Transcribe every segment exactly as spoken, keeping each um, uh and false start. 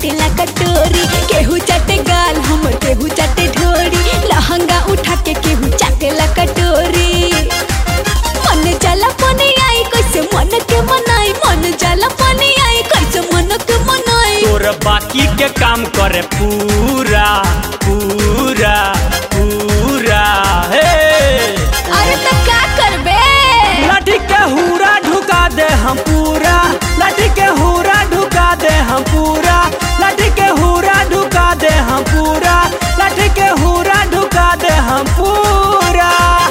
चाटेला कटोरी। केहू चाटे गाल हमर केहू चाटे ढोरी, लहंगा उठा के केहू चाटेला कटोरी। मन जाला पानी आई कैसे मन के मनाई, मन जाला पानी आई कैसे मन के मनाई। तोर बाकी के काम करे पूरा पूरा पूरा। हे अरे तो क्या करबे? लाठी के हुरा ढुका दे हम पूरा, लाठी के हुरा ढुका दे हम पूरा, लाठी के हुरा ढुका दे हम पूरा, लाठी के हुरा ढुका दे हम पूरा।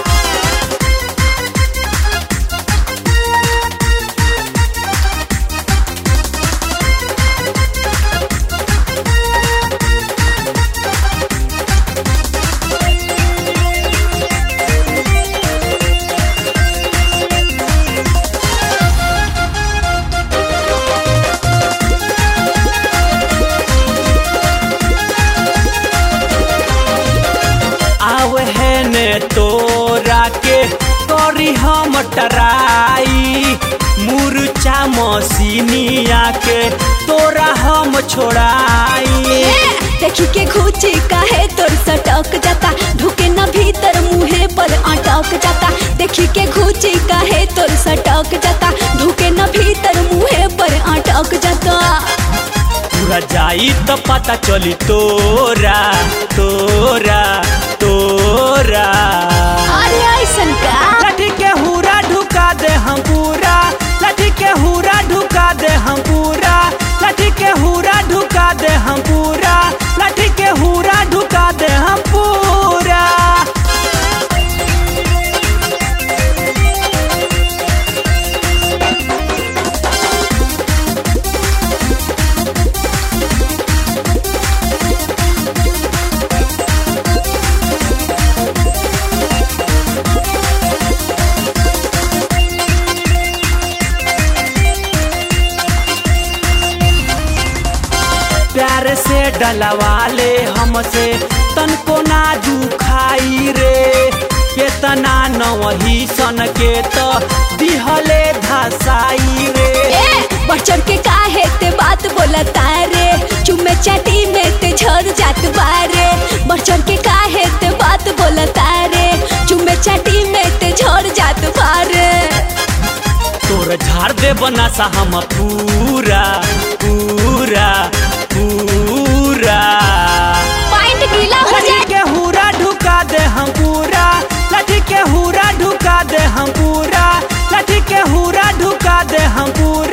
तोरा के करी हम टराई, मुरचा मसीनिया के तोरा हम छोड़ाई। देखी के घूची काहे तोर सटक जाता, ढुके न भीतर मुहे पर अटक जाता। देखी के घूची काहे तोर सटक जाता, ढुके न भीतर मुहे पर अटक जाता। पूरा जाई तो पता चली तोरा तोरा तोरा। अरे ऐसन का? लाठी के हुरा ढुका दे हम पूरा, लाठी के हुरा ढुका दे हम पूरा, लाठी के हुरा ढुका दे हम पूरा, लाठी के हुरा ढुका दे हम पूरा। प्यार से डलवाले हमसे तनको ना दुखाई रे, केतना नवही सन के तो दिहले धसाई रे। बढ़ चढ़ के काहे ते बात बोलता रे, चुम्मे चाटी में ते झड़ जात बारे। बढ़ चढ़ के काहे ते बात बोलता रे, चुम्मे चाटी में ते झड़ जात बारे। तोर झाड़ दे बनासा हम पूरा पूरा पूरा। पॉइंट गीला हो जाए। लाठी के हुरा ढुका दे हम पूरा, लाठी के हुरा ढुका दे हम पूरा, लाठी के हुरा ढुका दे हम पूरा।